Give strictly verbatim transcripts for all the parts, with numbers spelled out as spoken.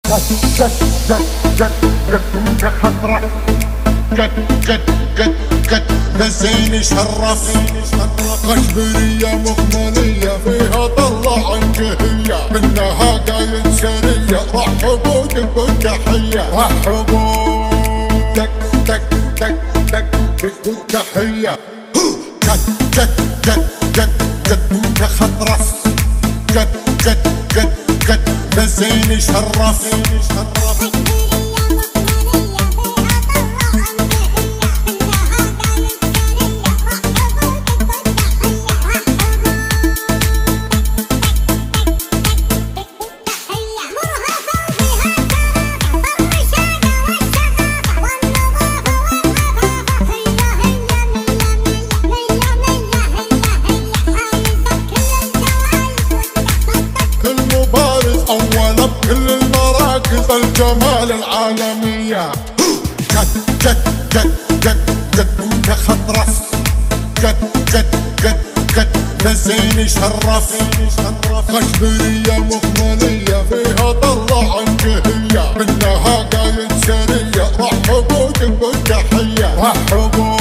جد جد جد جد جد انت خطرة جد جد جد جد نسيني شرف قشبرية مخملية فيها طلع انجهية منها قايد سرية رحبوا دبوا التحية رحبوا دك دك دك دك دبوا التحية جد جد جد جد جد انت خطرة جد جد جد جد نسيني شرف أولا بكل المراكز الجمال العالمية جد جد جد جد جد انت خطرة جد جد جد جد نسيني شرف قشبرية مخملية فيها طلع انجهية منها قايد سرية رحبوا دبوا التحية رحبوا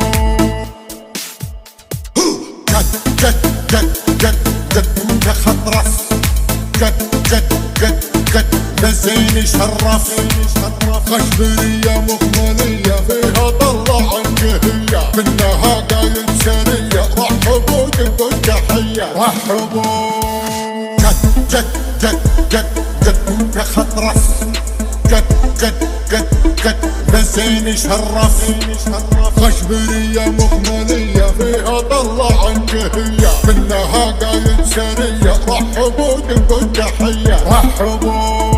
جد جد جد جد جد انت خطرة جد جد جد جد نسيني شرف قشبرية مخملية فيها طلع انجهية منها قايد سرية رحبوا دبوا التحية رحبوا جد جد جد جد جد انت خطرة جد جد جد جد نسيني شرف قشبرية مخملية فيها طلع انجهية منها قايد سرية رحبوا دبوا التحية رحبوا